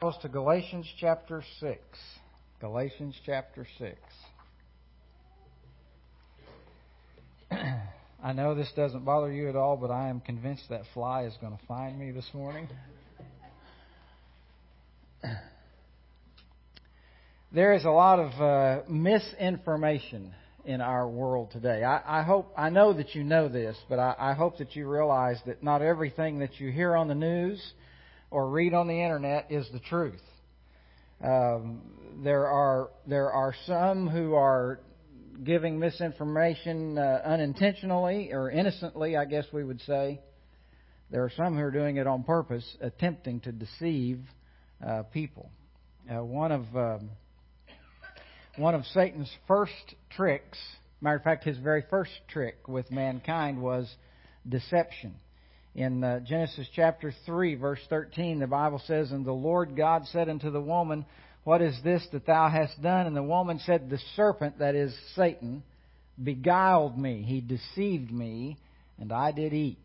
To Galatians chapter 6. Galatians chapter 6. I know this doesn't bother you at all, but I am convinced that fly is going to find me this morning. There is a lot of misinformation in our world today. I know that you know this, but I hope that you realize that not everything that you hear on the news or read on the internet is the truth. There are some who are giving misinformation unintentionally or innocently, I guess we would say. There are some who are doing it on purpose, attempting to deceive people. One of Satan's first tricks, matter of fact, his very first trick with mankind was deception. In Genesis chapter 3, verse 13, the Bible says, "And the Lord God said unto the woman, What is this that thou hast done? And the woman said, The serpent," that is Satan, "beguiled me." He deceived me, and I did eat.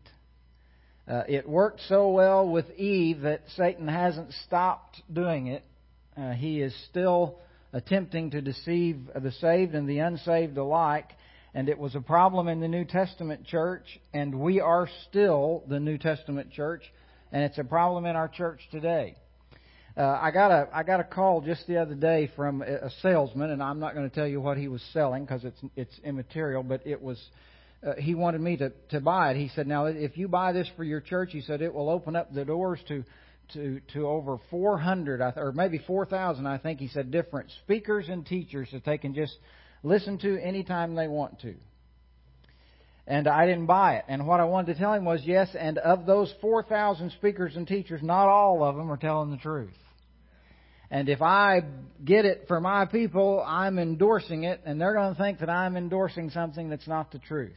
It worked so well with Eve that Satan hasn't stopped doing it. He is still attempting to deceive the saved and the unsaved alike. And it was a problem in the New Testament church, and we are still the New Testament church, and it's a problem in our church today. I got a call just the other day from a salesman, and I'm not going to tell you what he was selling because it's immaterial, but it was he wanted me to buy it. He said, "Now, if you buy this for your church," he said, "it will open up the doors to over 400 or maybe 4,000, I think," he said, "different speakers and teachers that they can just listen to anytime they want to." And I didn't buy it. And what I wanted to tell him was, yes, and of those 4,000 speakers and teachers, not all of them are telling the truth. And if I get it for my people, I'm endorsing it, and they're going to think that I'm endorsing something that's not the truth.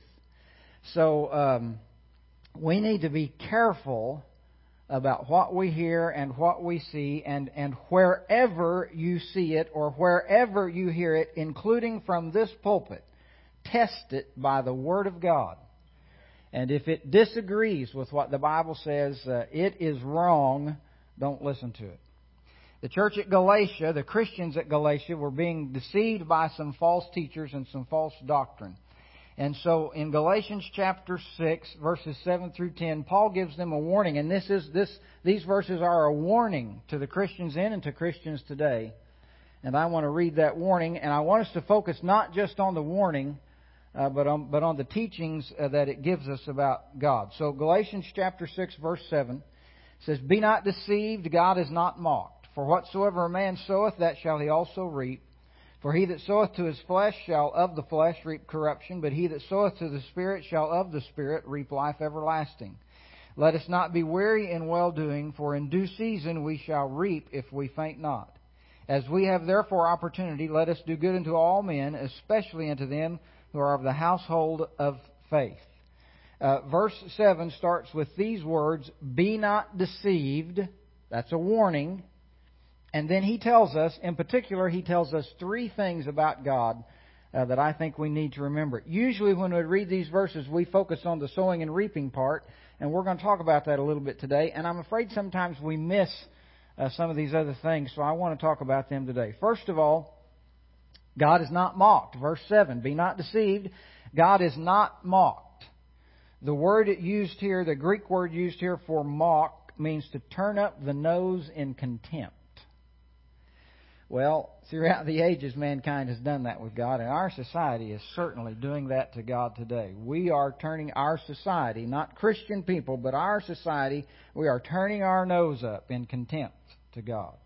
So we need to be careful about what we hear and what we see, and wherever you see it or wherever you hear it, including from this pulpit, test it by the Word of God. And if it disagrees with what the Bible says, it is wrong, don't listen to it. The church at Galatia, the Christians at Galatia, were being deceived by some false teachers and some false doctrine. And so in Galatians chapter 6, verses 7 through 10, Paul gives them a warning. And these verses are a warning to the Christians then and to Christians today. And I want to read that warning. And I want us to focus not just on the warning, but on the teachings that it gives us about God. So Galatians chapter 6, verse 7 says, "Be not deceived, God is not mocked. For whatsoever a man soweth, that shall he also reap. For he that soweth to his flesh shall of the flesh reap corruption, but he that soweth to the Spirit shall of the Spirit reap life everlasting. Let us not be weary in well-doing, for in due season we shall reap if we faint not. As we have therefore opportunity, let us do good unto all men, especially unto them who are of the household of faith." Verse 7 starts with these words, "Be not deceived." That's a warning. And then he tells us, in particular, he tells us three things about God that I think we need to remember. Usually when we read these verses, we focus on the sowing and reaping part, and we're going to talk about that a little bit today. And I'm afraid sometimes we miss some of these other things, so I want to talk about them today. First of all, God is not mocked. Verse 7, "Be not deceived, God is not mocked." The word used here, the Greek word used here for mock, means to turn up the nose in contempt. Well, throughout the ages, mankind has done that with God, and our society is certainly doing that to God today. We are turning our society, not Christian people, but our society, we are turning our nose up in contempt to God.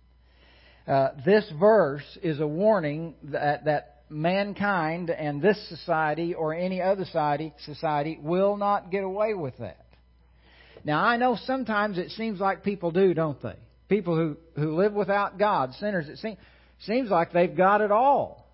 This verse is a warning that mankind and this society or any other society will not get away with that. Now, I know sometimes it seems like people do, don't they? People who live without God, sinners, it seems like they've got it all.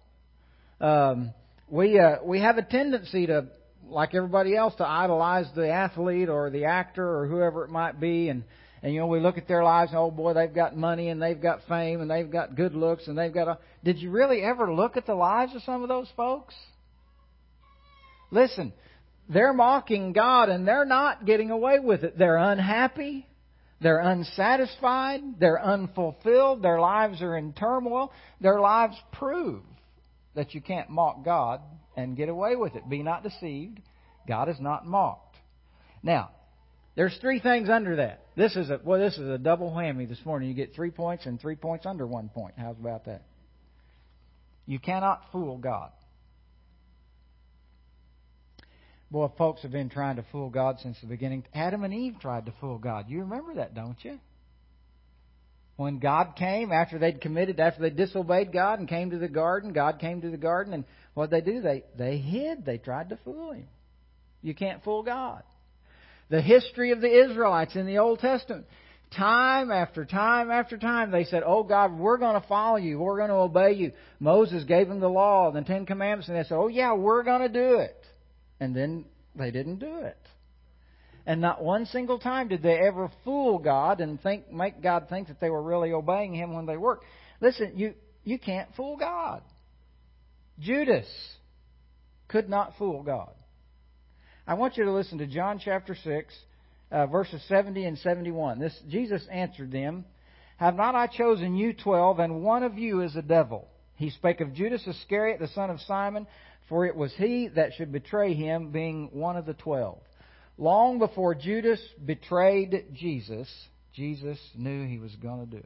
We have a tendency to, like everybody else, to idolize the athlete or the actor or whoever it might be, and we look at their lives and, oh boy, they've got money and they've got fame and they've got good looks and they've got. Did you really ever look at the lives of some of those folks? Listen, they're mocking God and they're not getting away with it. They're unhappy. They're unsatisfied. They're unfulfilled. Their lives are in turmoil. Their lives prove that you can't mock God and get away with it. Be not deceived. God is not mocked. Now, there's 3 things under that. This is a double whammy this morning. You get 3 points and 3 points under 1 point. How's about that? You cannot fool God. Boy, folks have been trying to fool God since the beginning. Adam and Eve tried to fool God. You remember that, don't you? When God came, after they disobeyed God and came to the garden, God came to the garden, and what did they do? They hid. They tried to fool Him. You can't fool God. The history of the Israelites in the Old Testament, time after time after time, they said, "Oh God, we're going to follow you. We're going to obey you." Moses gave them the law, the 10 Commandments, and they said, "Oh yeah, we're going to do it." And then they didn't do it. And not one single time did they ever fool God and make God think that they were really obeying Him when they weren't. Listen, you can't fool God. Judas could not fool God. I want you to listen to John chapter 6, verses 70 and 71. Jesus answered them, "Have not I chosen you 12, and one of you is a devil?" He spake of Judas Iscariot, the son of Simon, for it was he that should betray Him, being one of the 12. Long before Judas betrayed Jesus, Jesus knew he was going to do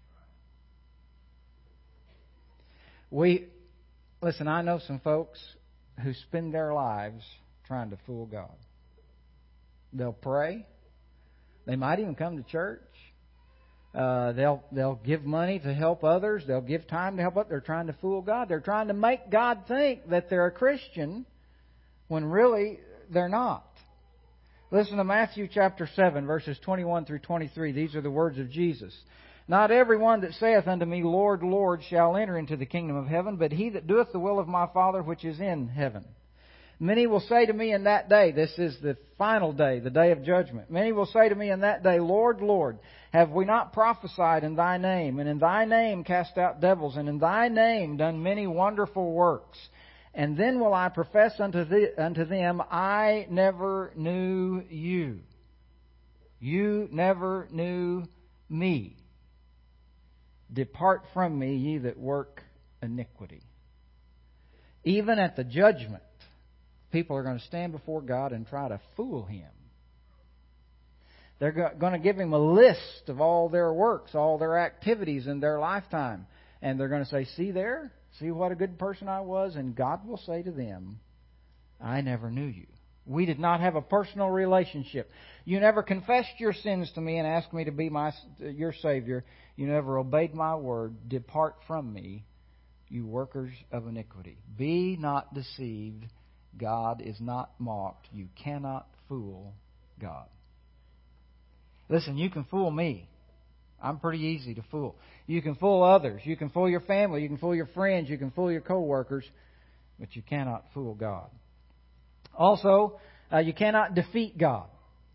it. Listen, I know some folks who spend their lives trying to fool God. They'll pray. They might even come to church. They'll give money to help others. They'll give time to help others. They're trying to fool God. They're trying to make God think that they're a Christian when really they're not. Listen to Matthew chapter 7, verses 21 through 23. These are the words of Jesus. "Not every one that saith unto me, Lord, Lord, shall enter into the kingdom of heaven, but he that doeth the will of my Father which is in heaven. Many will say to me in that day," this is the final day, the day of judgment. "Many will say to me in that day, Lord, Lord, have we not prophesied in Thy name, and in Thy name cast out devils, and in Thy name done many wonderful works? And then will I profess unto them, I never knew you. You never knew me. Depart from me, ye that work iniquity." Even at the judgment, people are going to stand before God and try to fool Him. They're going to give Him a list of all their works, all their activities in their lifetime. And they're going to say, "See there? See what a good person I was?" And God will say to them, "I never knew you. We did not have a personal relationship. You never confessed your sins to me and asked me to be your Savior. You never obeyed my word. Depart from me, you workers of iniquity." Be not deceived. God is not mocked. You cannot fool God. Listen, you can fool me. I'm pretty easy to fool. You can fool others. You can fool your family. You can fool your friends. You can fool your co-workers. But you cannot fool God. Also, you cannot defeat God.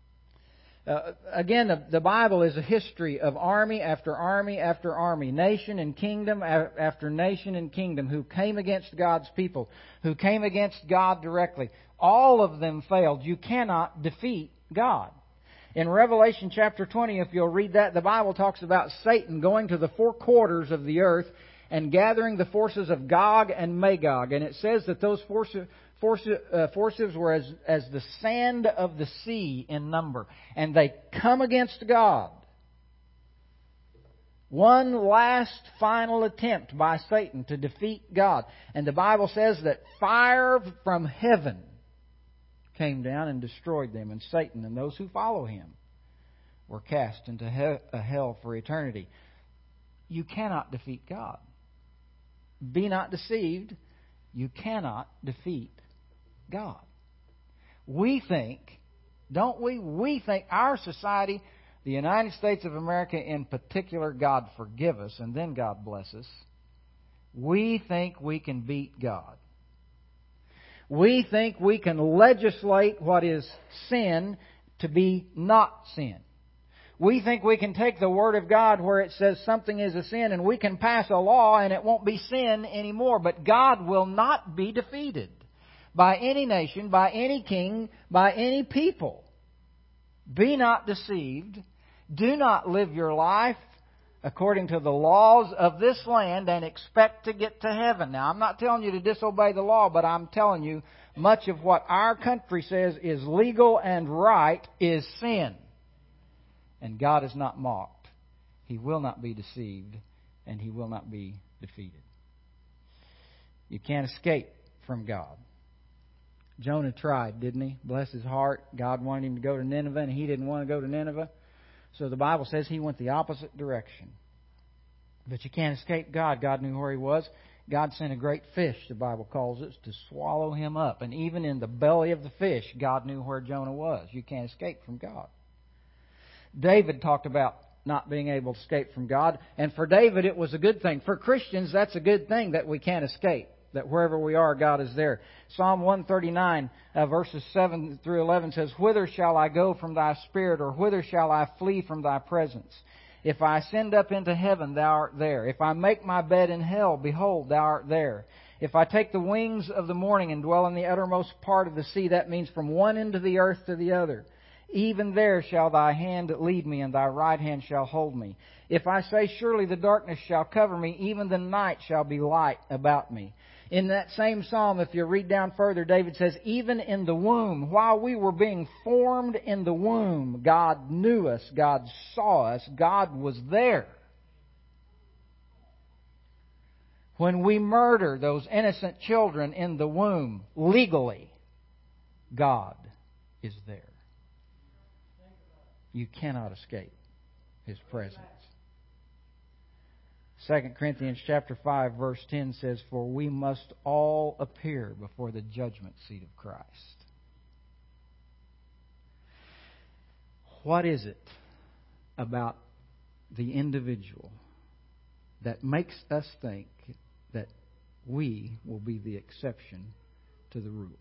Again, the Bible is a history of army after army after army, nation and kingdom after nation and kingdom who came against God's people, who came against God directly. All of them failed. You cannot defeat God. In Revelation chapter 20, if you'll read that, the Bible talks about Satan going to the 4 quarters of the earth and gathering the forces of Gog and Magog. And it says that those forces were as the sand of the sea in number. And they come against God. One last final attempt by Satan to defeat God. And the Bible says that fire from heaven came down and destroyed them. And Satan and those who follow him were cast into hell for eternity. You cannot defeat God. Be not deceived. You cannot defeat God. We think, don't we? We think our society, the United States of America in particular, God forgive us and then God bless us. We think we can beat God. We think we can legislate what is sin to be not sin. We think we can take the Word of God where it says something is a sin and we can pass a law and it won't be sin anymore. But God will not be defeated by any nation, by any king, by any people. Be not deceived. Do not live your life according to the laws of this land and expect to get to heaven. Now, I'm not telling you to disobey the law, but I'm telling you much of what our country says is legal and right is sin. And God is not mocked. He will not be deceived, and He will not be defeated. You can't escape from God. Jonah tried, didn't he? Bless his heart. God wanted him to go to Nineveh, and he didn't want to go to Nineveh. So the Bible says he went the opposite direction. But you can't escape God. God knew where he was. God sent a great fish, the Bible calls it, to swallow him up. And even in the belly of the fish, God knew where Jonah was. You can't escape from God. David talked about not being able to escape from God. And for David, it was a good thing. For Christians, that's a good thing that we can't escape. That wherever we are, God is there. Psalm 139, verses 7 through 11 says, "Whither shall I go from Thy Spirit, or whither shall I flee from Thy presence? If I ascend up into heaven, Thou art there. If I make my bed in hell, behold, Thou art there. If I take the wings of the morning and dwell in the uttermost part of the sea," that means from one end of the earth to the other, "even there shall Thy hand lead me, and Thy right hand shall hold me. If I say, surely the darkness shall cover me, even the night shall be light about me." In that same psalm, if you read down further, David says, even in the womb, while we were being formed in the womb, God knew us, God saw us, God was there. When we murder those innocent children in the womb, legally, God is there. You cannot escape His presence. 2 Corinthians chapter 5 verse 10 says, "For we must all appear before the judgment seat of Christ." What is it about the individual that makes us think that we will be the exception to the rule?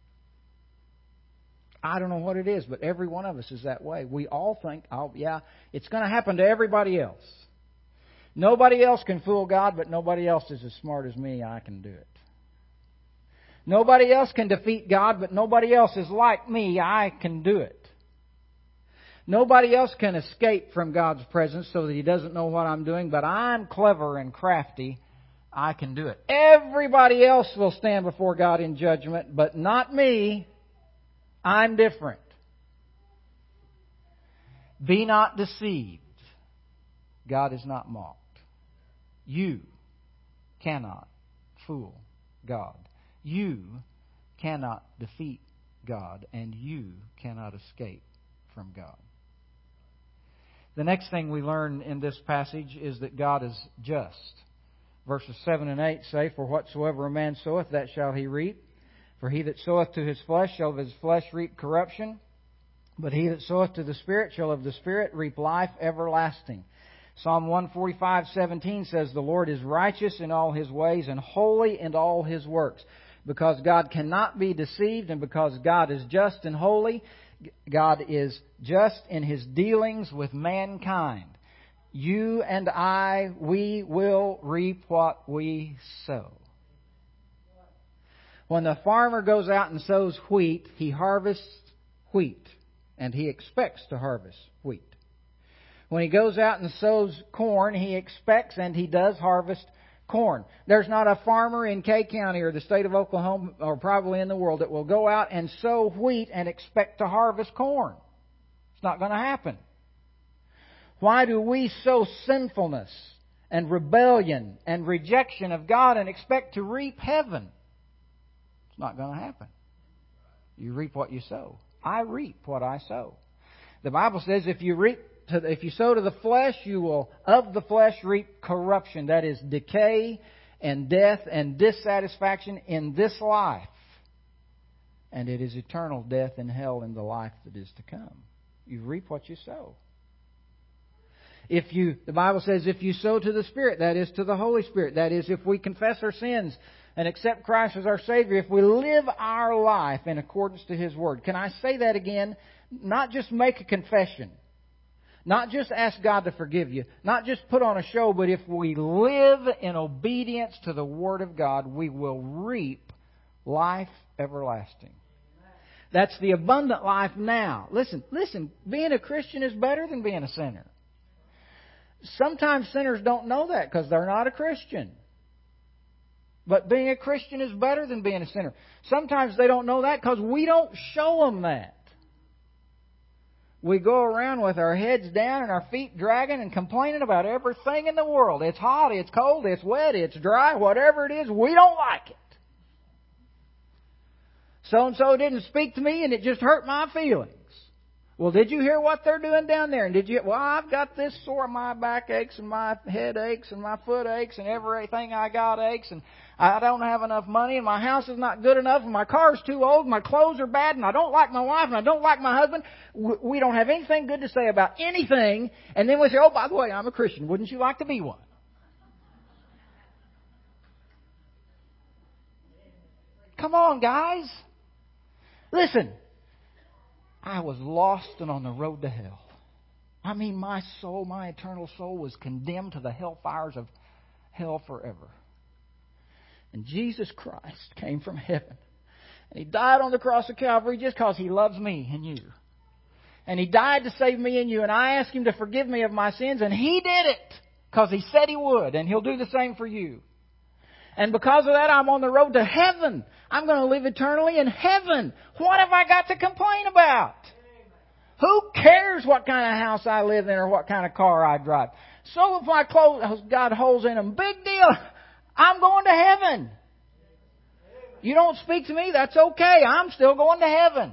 I don't know what it is, but every one of us is that way. We all think, oh yeah, it's going to happen to everybody else. Nobody else can fool God, but nobody else is as smart as me. I can do it. Nobody else can defeat God, but nobody else is like me. I can do it. Nobody else can escape from God's presence so that He doesn't know what I'm doing, but I'm clever and crafty. I can do it. Everybody else will stand before God in judgment, but not me. I'm different. Be not deceived. God is not mocked. You cannot fool God. You cannot defeat God. And you cannot escape from God. The next thing we learn in this passage is that God is just. Verses 7 and 8 say, "For whatsoever a man soweth, that shall he reap. For he that soweth to his flesh shall of his flesh reap corruption. But he that soweth to the Spirit shall of the Spirit reap life everlasting." Psalm 145:17 says, "The Lord is righteous in all His ways and holy in all His works." Because God cannot be deceived and because God is just and holy, God is just in His dealings with mankind. You and I, we will reap what we sow. When the farmer goes out and sows wheat, he harvests wheat, and he expects to harvest wheat. When he goes out and sows corn, he expects and he does harvest corn. There's not a farmer in Kay County or the state of Oklahoma, or probably in the world, that will go out and sow wheat and expect to harvest corn. It's not going to happen. Why do we sow sinfulness and rebellion and rejection of God and expect to reap heaven? It's not going to happen. You reap what you sow. I reap what I sow. The Bible says if you sow to the flesh, you will of the flesh reap corruption. That is decay and death and dissatisfaction in this life. And it is eternal death and hell in the life that is to come. You reap what you sow. The Bible says if you sow to the Spirit, that is to the Holy Spirit. That is, if we confess our sins and accept Christ as our Savior, if we live our life in accordance to His Word. Can I say that again? Not just make a confession. Not just ask God to forgive you. Not just put on a show, but if we live in obedience to the Word of God, we will reap life everlasting. That's the abundant life now. Listen, being a Christian is better than being a sinner. Sometimes sinners don't know that because they're not a Christian. But being a Christian is better than being a sinner. Sometimes they don't know that because we don't show them that. We go around with our heads down and our feet dragging and complaining about everything in the world. It's hot, it's cold, it's wet, it's dry, whatever it is, we don't like it. So-and-so didn't speak to me and it just hurt my feelings. Well, did you hear what they're doing down there? And I've got this sore, my back aches and my head aches and my foot aches and everything I got aches and I don't have enough money and my house is not good enough and my car's too old and my clothes are bad and I don't like my wife and I don't like my husband. We don't have anything good to say about anything. And then we say, oh, by the way, I'm a Christian. Wouldn't you like to be one? Come on, guys. Listen. I was lost and on the road to hell. I mean, my soul, my eternal soul, was condemned to the hellfires of hell forever. And Jesus Christ came from heaven. And He died on the cross of Calvary just because He loves me and you. And He died to save me and you. And I asked Him to forgive me of my sins. And He did it because He said He would. And He'll do the same for you. And because of that, I'm on the road to heaven. I'm going to live eternally in heaven. What have I got to complain about? Who cares what kind of house I live in or what kind of car I drive? So if my clothes got holes in them, big deal. I'm going to heaven. You don't speak to me, that's okay. I'm still going to heaven.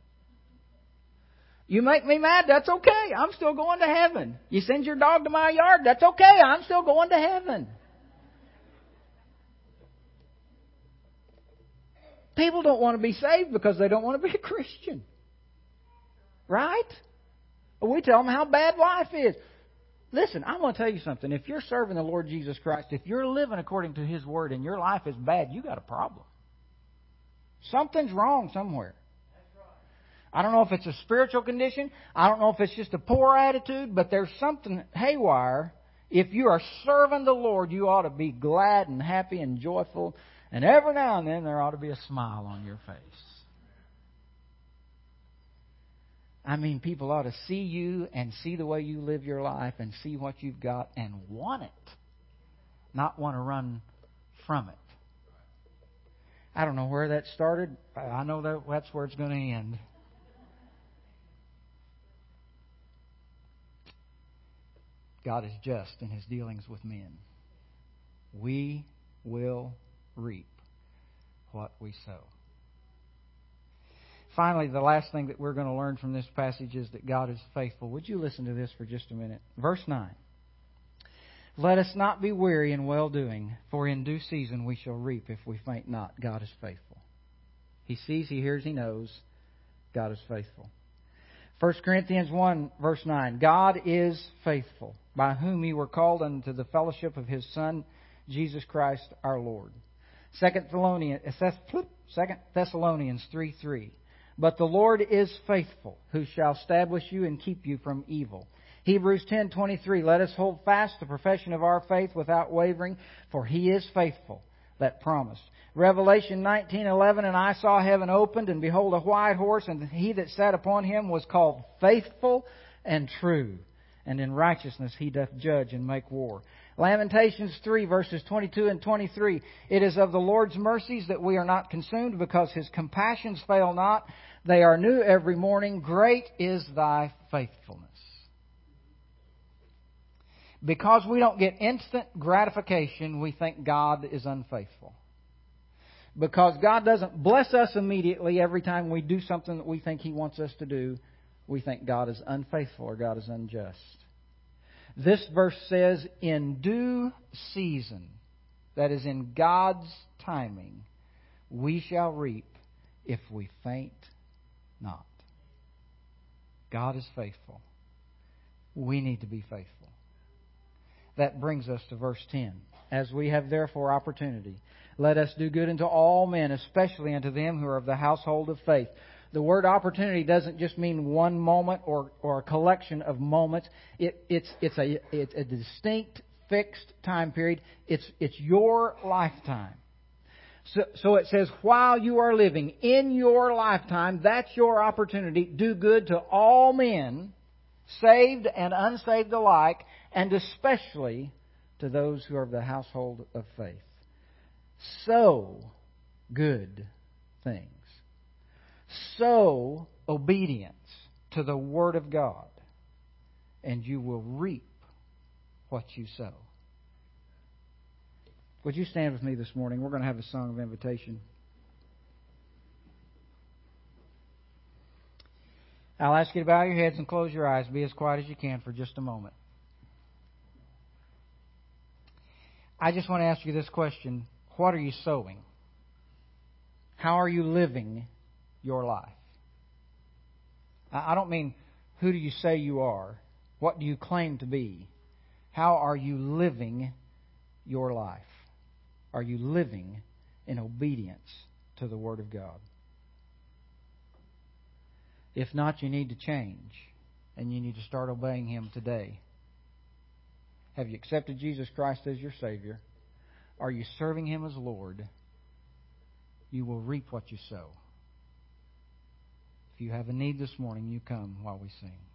You make me mad, that's okay. I'm still going to heaven. You send your dog to my yard, that's okay. I'm still going to heaven. People don't want to be saved because they don't want to be a Christian. Right? We tell them how bad life is. Listen, I'm going to tell you something. If you're serving the Lord Jesus Christ, if you're living according to His Word and your life is bad, you got a problem. Something's wrong somewhere. I don't know if it's a spiritual condition. I don't know if it's just a poor attitude, but there's something haywire. If you are serving the Lord, you ought to be glad and happy and joyful. And every now and then there ought to be a smile on your face. I mean, people ought to see you and see the way you live your life and see what you've got and want it. Not want to run from it. I don't know where that started. I know that's where it's going to end. God is just in His dealings with men. We will reap what we sow. Finally, the last thing that we're going to learn from this passage is that God is faithful. Would you listen to this for just a minute? Verse 9. Let us not be weary in well-doing, for in due season we shall reap if we faint not. God is faithful. He sees, He hears, He knows. God is faithful. 1 Corinthians 1, verse 9. God is faithful, by whom ye were called unto the fellowship of His Son, Jesus Christ our Lord. 2 Thessalonians 3:3. But the Lord is faithful, who shall establish you and keep you from evil. Hebrews 10:23. Let us hold fast the profession of our faith without wavering, for He is faithful that promised. Revelation 19:11. And I saw heaven opened, and behold a white horse, and He that sat upon him was called Faithful and True. And in righteousness He doth judge and make war. Lamentations 3, verses 22 and 23. It is of the Lord's mercies that we are not consumed, because His compassions fail not. They are new every morning. Great is Thy faithfulness. Because we don't get instant gratification, we think God is unfaithful. Because God doesn't bless us immediately every time we do something that we think He wants us to do, we think God is unfaithful or God is unjust. This verse says, in due season, that is in God's timing, we shall reap if we faint not. God is faithful. We need to be faithful. That brings us to verse 10. As we have therefore opportunity, let us do good unto all men, especially unto them who are of the household of faith. The word opportunity doesn't just mean one moment or a collection of moments. It's a distinct, fixed time period. It's your lifetime. So it says, while you are living in your lifetime, that's your opportunity. Do good to all men, saved and unsaved alike, and especially to those who are of the household of faith. Sow good things. Sow obedience to the Word of God, and you will reap what you sow. Would you stand with me this morning? We're going to have a song of invitation. I'll ask you to bow your heads and close your eyes. Be as quiet as you can for just a moment. I just want to ask you this question. What are you sowing? How are you living your life? I don't mean who do you say you are? What do you claim to be? How are you living your life? Are you living in obedience to the Word of God? If not, you need to change, and you need to start obeying Him today. Have you accepted Jesus Christ as your Savior? Are you serving Him as Lord? You will reap what you sow. If you have a need this morning, you come while we sing.